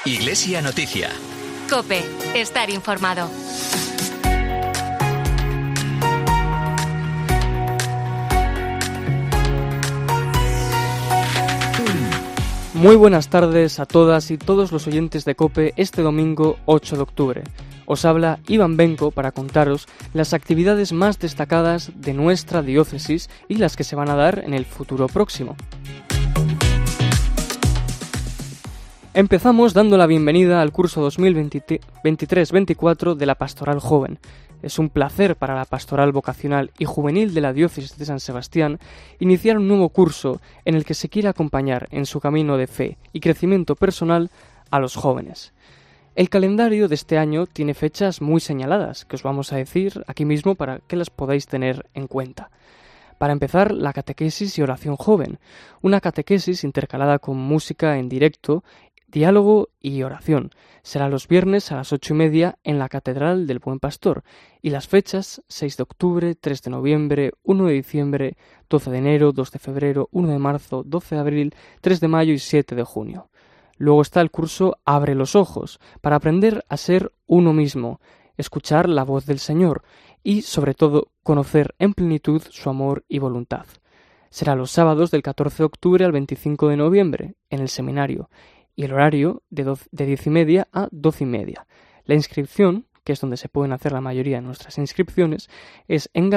Iglesia Noticia. COPE. Estar informado. Muy buenas tardes a todas y todos los oyentes de COPE este domingo 8 de octubre. Os habla Iván Benco para contaros las actividades más destacadas de nuestra diócesis y las que se van a dar en el futuro próximo. Empezamos dando la bienvenida al curso 2023-24 de la Pastoral Joven. Es un placer para la Pastoral Vocacional y Juvenil de la Diócesis de San Sebastián iniciar un nuevo curso en el que se quiere acompañar en su camino de fe y crecimiento personal a los jóvenes. El calendario de este año tiene fechas muy señaladas, que os vamos a decir aquí mismo para que las podáis tener en cuenta. Para empezar, la catequesis y oración joven, una catequesis intercalada con música en directo, diálogo y oración. Será los viernes a las 8:30 en la Catedral del Buen Pastor, y las fechas 6 de octubre, 3 de noviembre, 1 de diciembre, 12 de enero, 2 de febrero, 1 de marzo, 12 de abril, 3 de mayo y 7 de junio. Luego está el curso Abre los ojos, para aprender a ser uno mismo, escuchar la voz del Señor y, sobre todo, conocer en plenitud su amor y voluntad. Será los sábados del 14 de octubre al 25 de noviembre, en el seminario, y el horario de 10:30 a 12:30. La inscripción, que es donde se pueden hacer la mayoría de nuestras inscripciones, es en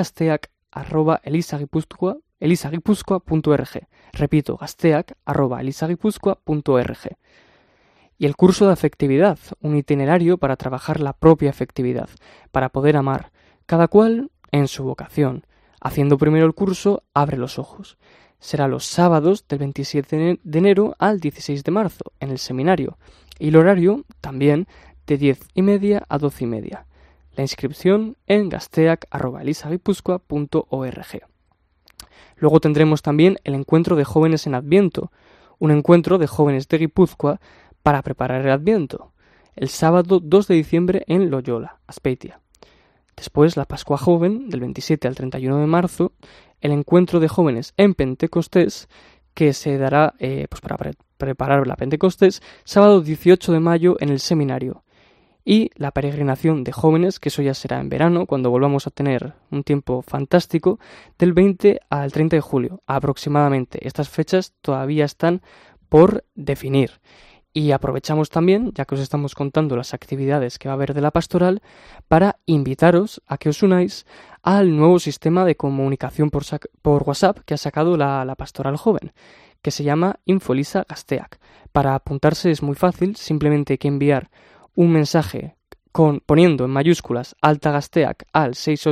gasteac@elisagipuzkoa.org. Repito, gasteac@elisagipuzkoa.org. Y el curso de afectividad, un itinerario para trabajar la propia afectividad, para poder amar, cada cual en su vocación. Haciendo primero el curso, Abre los ojos. Será los sábados del 27 de enero al 16 de marzo, en el seminario, y el horario también de 10:30 a 12:30. La inscripción en gasteac@elisagipuzkoa.org. Luego tendremos también el encuentro de jóvenes en Adviento, un encuentro de jóvenes de Guipúzcoa para preparar el Adviento, el sábado 2 de diciembre en Loyola, Azpeitia. Después la Pascua Joven, del 27 al 31 de marzo, el encuentro de jóvenes en Pentecostés, que se dará para preparar la Pentecostés, sábado 18 de mayo en el seminario. Y la peregrinación de jóvenes, que eso ya será en verano, cuando volvamos a tener un tiempo fantástico, del 20 al 30 de julio aproximadamente. Estas fechas todavía están por definir. Y aprovechamos también, ya que os estamos contando las actividades que va a haber de la pastoral, para invitaros a que os unáis al nuevo sistema de comunicación por WhatsApp que ha sacado la Pastoral Joven, que se llama Infolisa Gasteac. Para apuntarse es muy fácil, simplemente hay que enviar un mensaje poniendo en mayúsculas Alta Gasteac al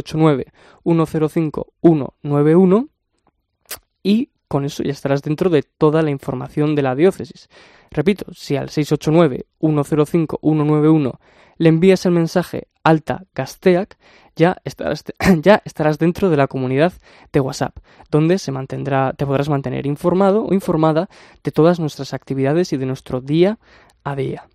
689-105-191 y con eso ya estarás dentro de toda la información de la diócesis. Repito, si al 689-105-191 le envías el mensaje Alta Gasteac, ya estarás dentro de la comunidad de WhatsApp, donde te podrás mantener informado o informada de todas nuestras actividades y de nuestro día a día.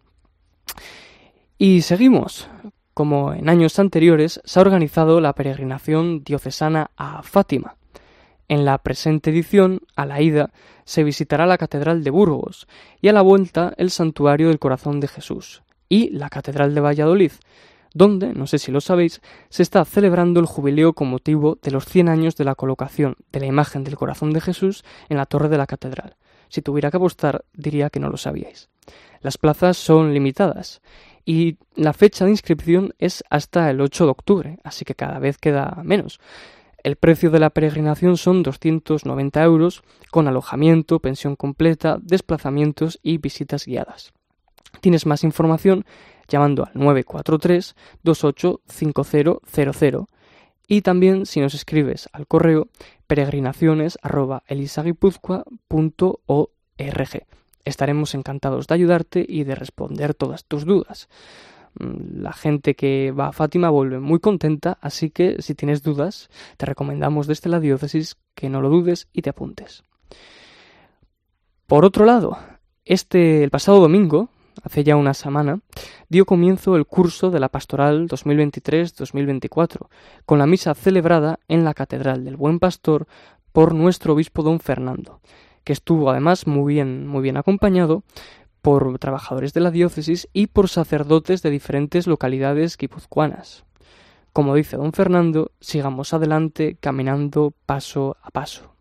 Y seguimos. Como en años anteriores, se ha organizado la peregrinación diocesana a Fátima. En la presente edición, a la ida, se visitará la Catedral de Burgos y a la vuelta el Santuario del Corazón de Jesús y la Catedral de Valladolid, donde, no sé si lo sabéis, se está celebrando el jubileo con motivo de los 100 años de la colocación de la imagen del Corazón de Jesús en la torre de la catedral. Si tuviera que apostar, diría que no lo sabíais. Las plazas son limitadas y la fecha de inscripción es hasta el 8 de octubre, así que cada vez queda menos. El precio de la peregrinación son 290 euros, con alojamiento, pensión completa, desplazamientos y visitas guiadas. Tienes más información llamando al 943 285000 y también si nos escribes al correo peregrinaciones@elisagipuzkoa.org. Estaremos encantados de ayudarte y de responder todas tus dudas. La gente que va a Fátima vuelve muy contenta, así que si tienes dudas, te recomendamos desde la diócesis que no lo dudes y te apuntes. Por otro lado, el pasado domingo, hace ya una semana, dio comienzo el curso de la Pastoral 2023-2024, con la misa celebrada en la Catedral del Buen Pastor por nuestro obispo don Fernando, que estuvo además muy bien acompañado por trabajadores de la diócesis y por sacerdotes de diferentes localidades guipuzcoanas. Como dice don Fernando, sigamos adelante caminando paso a paso.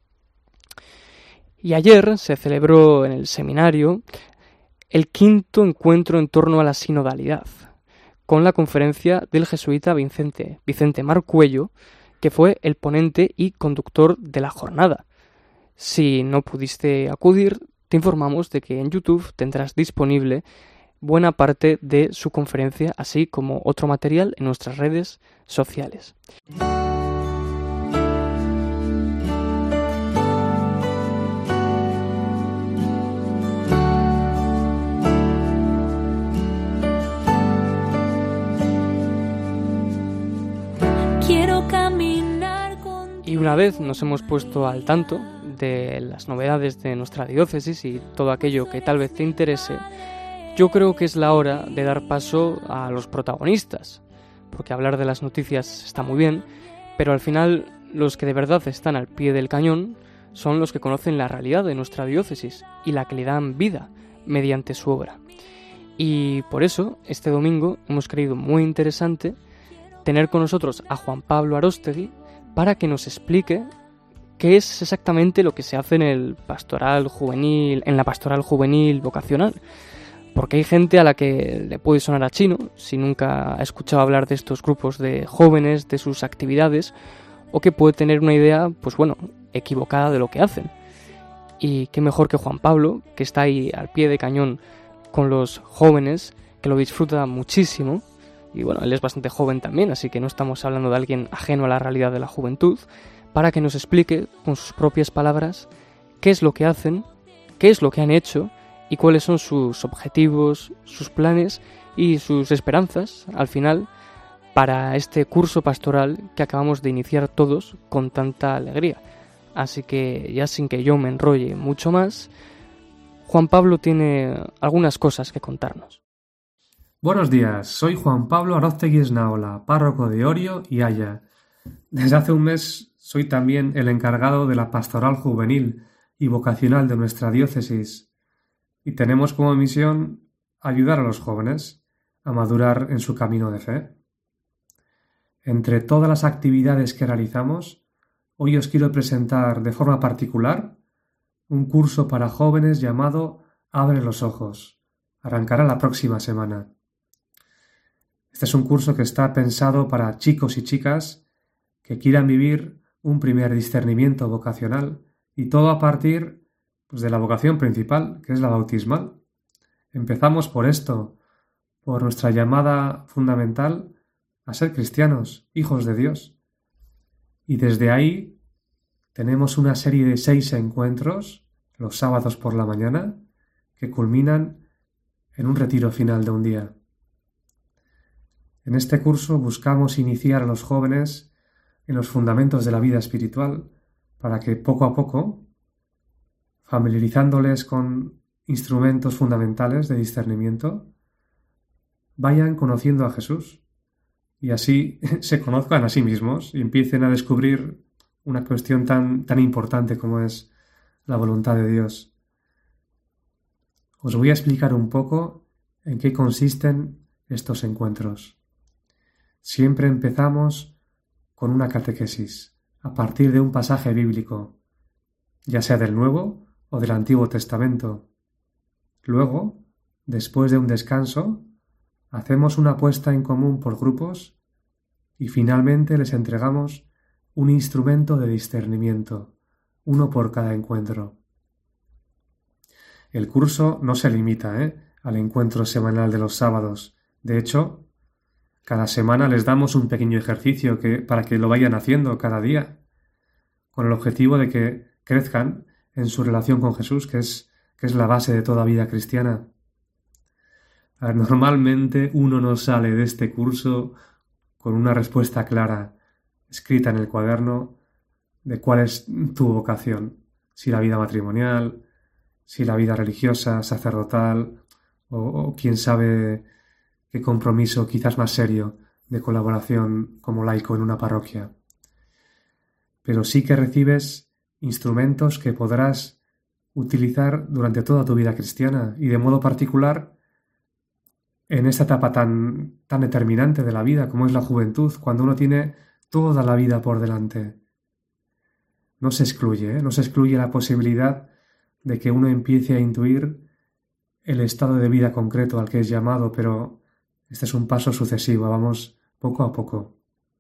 Y ayer se celebró en el seminario el 5º encuentro en torno a la sinodalidad, con la conferencia del jesuita Vicente Marcuello, que fue el ponente y conductor de la jornada. Si no pudiste acudir, te informamos de que en YouTube tendrás disponible buena parte de su conferencia, así como otro material en nuestras redes sociales. Quiero caminar contigo. Y una vez nos hemos puesto al tanto de las novedades de nuestra diócesis y todo aquello que tal vez te interese, yo creo que es la hora de dar paso a los protagonistas, porque hablar de las noticias está muy bien, pero al final los que de verdad están al pie del cañón son los que conocen la realidad de nuestra diócesis y la que le dan vida mediante su obra. Y por eso, este domingo hemos creído muy interesante tener con nosotros a Juan Pablo Aróstegui para que nos explique qué es exactamente lo que se hace en la pastoral juvenil vocacional. Porque hay gente a la que le puede sonar a chino si nunca ha escuchado hablar de estos grupos de jóvenes, de sus actividades, o que puede tener una idea, equivocada de lo que hacen. Y qué mejor que Juan Pablo, que está ahí al pie de cañón con los jóvenes, que lo disfruta muchísimo. Y él es bastante joven también, así que no estamos hablando de alguien ajeno a la realidad de la juventud, para que nos explique con sus propias palabras qué es lo que hacen, qué es lo que han hecho y cuáles son sus objetivos, sus planes y sus esperanzas, al final, para este curso pastoral que acabamos de iniciar todos con tanta alegría. Así que, ya sin que yo me enrolle mucho más, Juan Pablo tiene algunas cosas que contarnos. Buenos días, soy Juan Pablo Aróstegui Esnaola, párroco de Orio y Haya. Desde hace un mes soy también el encargado de la pastoral juvenil y vocacional de nuestra diócesis. Y tenemos como misión ayudar a los jóvenes a madurar en su camino de fe. Entre todas las actividades que realizamos, hoy os quiero presentar de forma particular un curso para jóvenes llamado Abre los ojos. Arrancará la próxima semana. Este es un curso que está pensado para chicos y chicas que quieran vivir un primer discernimiento vocacional y todo a partir de la vocación principal, que es la bautismal. Empezamos por esto, por nuestra llamada fundamental a ser cristianos, hijos de Dios. Y desde ahí tenemos una serie de 6 encuentros, los sábados por la mañana, que culminan en un retiro final de un día. En este curso buscamos iniciar a los jóvenes en los fundamentos de la vida espiritual para que poco a poco, familiarizándoles con instrumentos fundamentales de discernimiento, vayan conociendo a Jesús y así se conozcan a sí mismos y empiecen a descubrir una cuestión tan importante como es la voluntad de Dios. Os voy a explicar un poco en qué consisten estos encuentros. Siempre empezamos con una catequesis, a partir de un pasaje bíblico, ya sea del Nuevo o del Antiguo Testamento. Luego, después de un descanso, hacemos una puesta en común por grupos y finalmente les entregamos un instrumento de discernimiento, uno por cada encuentro. El curso no se limita al encuentro semanal de los sábados. De hecho, cada semana les damos un pequeño ejercicio para que lo vayan haciendo cada día, con el objetivo de que crezcan en su relación con Jesús, que es la base de toda vida cristiana. Normalmente uno no sale de este curso con una respuesta clara, escrita en el cuaderno, de cuál es tu vocación, si la vida matrimonial, si la vida religiosa, sacerdotal, o quién sabe qué compromiso quizás más serio de colaboración como laico en una parroquia. Pero sí que recibes instrumentos que podrás utilizar durante toda tu vida cristiana y de modo particular en esta etapa tan determinante de la vida como es la juventud, cuando uno tiene toda la vida por delante. No se excluye la posibilidad de que uno empiece a intuir el estado de vida concreto al que es llamado, pero este es un paso sucesivo, vamos poco a poco.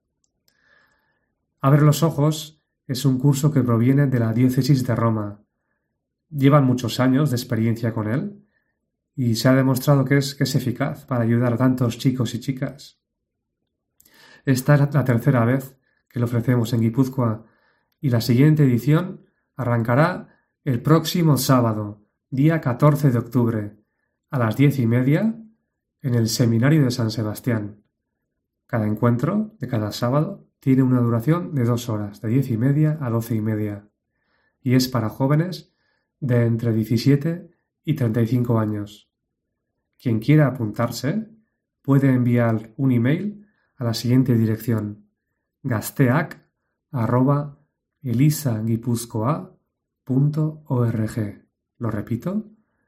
Abre los ojos es un curso que proviene de la diócesis de Roma. Llevan muchos años de experiencia con él y se ha demostrado que es eficaz para ayudar a tantos chicos y chicas. Esta es la tercera vez que lo ofrecemos en Guipúzcoa y la siguiente edición arrancará el próximo sábado, día 14 de octubre, a las 10:30 en el Seminario de San Sebastián. Cada encuentro de cada sábado tiene una duración de 2 horas, de 10:30 a 12:30, y es para jóvenes de entre 17 y 35 años. Quien quiera apuntarse puede enviar un email a la siguiente dirección: gasteak@elisagipuzkoa.org. Lo repito,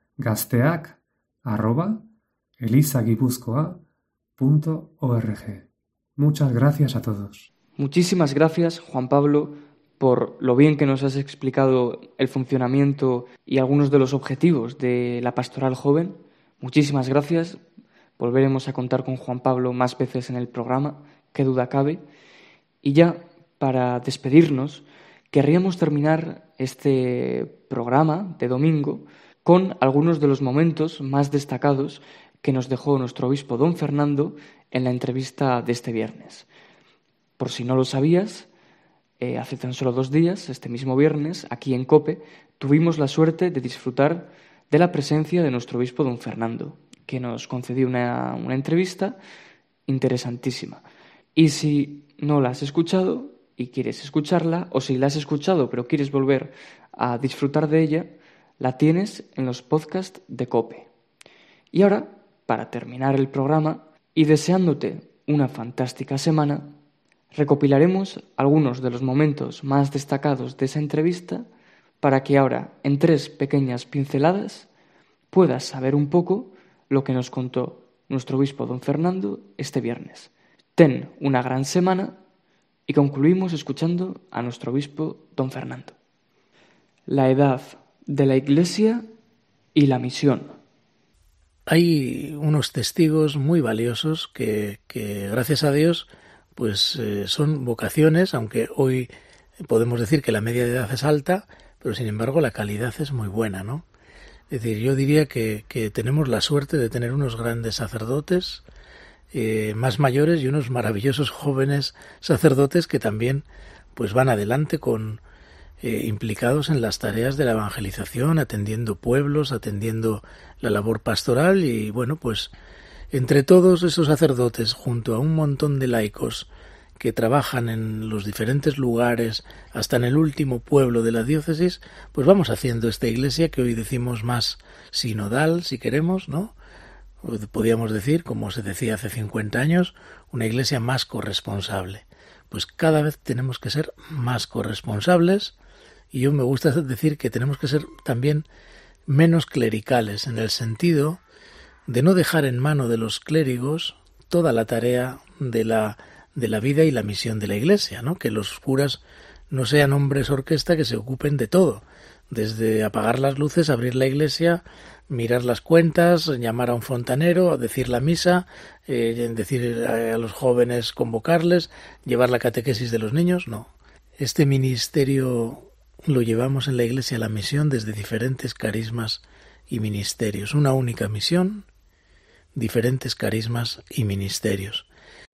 gasteak@elisagipuzkoa.org. Muchas gracias a todos. Muchísimas gracias, Juan Pablo, por lo bien que nos has explicado el funcionamiento y algunos de los objetivos de la Pastoral Joven. Muchísimas gracias. Volveremos a contar con Juan Pablo más veces en el programa, qué duda cabe. Y ya, para despedirnos, querríamos terminar este programa de domingo con algunos de los momentos más destacados que nos dejó nuestro obispo don Fernando en la entrevista de este viernes. Por si no lo sabías, hace tan solo 2 días, este mismo viernes, aquí en COPE, tuvimos la suerte de disfrutar de la presencia de nuestro obispo don Fernando, que nos concedió una entrevista interesantísima. Y si no la has escuchado y quieres escucharla, o si la has escuchado pero quieres volver a disfrutar de ella, la tienes en los podcasts de COPE. Y ahora, para terminar el programa y deseándote una fantástica semana, recopilaremos algunos de los momentos más destacados de esa entrevista para que ahora, en 3 pequeñas pinceladas, puedas saber un poco lo que nos contó nuestro obispo don Fernando este viernes. Ten una gran semana y concluimos escuchando a nuestro obispo don Fernando. La edad de la Iglesia y la misión. Hay unos testigos muy valiosos que gracias a Dios, pues son vocaciones, aunque hoy podemos decir que la media de edad es alta, pero sin embargo la calidad es muy buena, ¿no? Es decir, yo diría que tenemos la suerte de tener unos grandes sacerdotes más mayores y unos maravillosos jóvenes sacerdotes que también pues van adelante con implicados en las tareas de la evangelización, atendiendo pueblos, atendiendo la labor pastoral y bueno, pues entre todos esos sacerdotes junto a un montón de laicos que trabajan en los diferentes lugares hasta en el último pueblo de la diócesis, pues vamos haciendo esta iglesia que hoy decimos más sinodal, si queremos, ¿no? Podríamos decir, como se decía hace 50 años, una iglesia más corresponsable. Pues cada vez tenemos que ser más corresponsables y yo me gusta decir que tenemos que ser también menos clericales, en el sentido de no dejar en mano de los clérigos toda la tarea de la vida y la misión de la Iglesia, ¿no? Que los curas no sean hombres orquesta que se ocupen de todo, desde apagar las luces, abrir la iglesia, mirar las cuentas, llamar a un fontanero, decir la misa, decir a los jóvenes, convocarles, llevar la catequesis de los niños, no. Este ministerio lo llevamos en la Iglesia, la misión, desde diferentes carismas y ministerios. Una única misión, diferentes carismas y ministerios.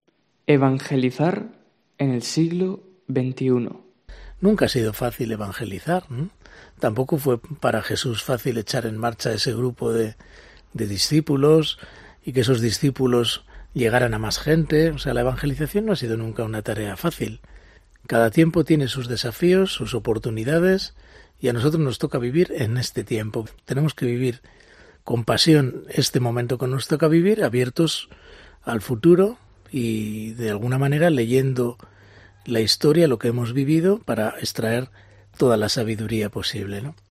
Evangelizar en el siglo XXI. Nunca ha sido fácil evangelizar, ¿no? Tampoco fue para Jesús fácil echar en marcha ese grupo de discípulos y que esos discípulos llegaran a más gente. O sea, la evangelización no ha sido nunca una tarea fácil. Cada tiempo tiene sus desafíos, sus oportunidades, y a nosotros nos toca vivir en este tiempo. Tenemos que vivir con pasión este momento que nos toca vivir, abiertos al futuro y de alguna manera leyendo la historia, lo que hemos vivido, para extraer toda la sabiduría posible, ¿no?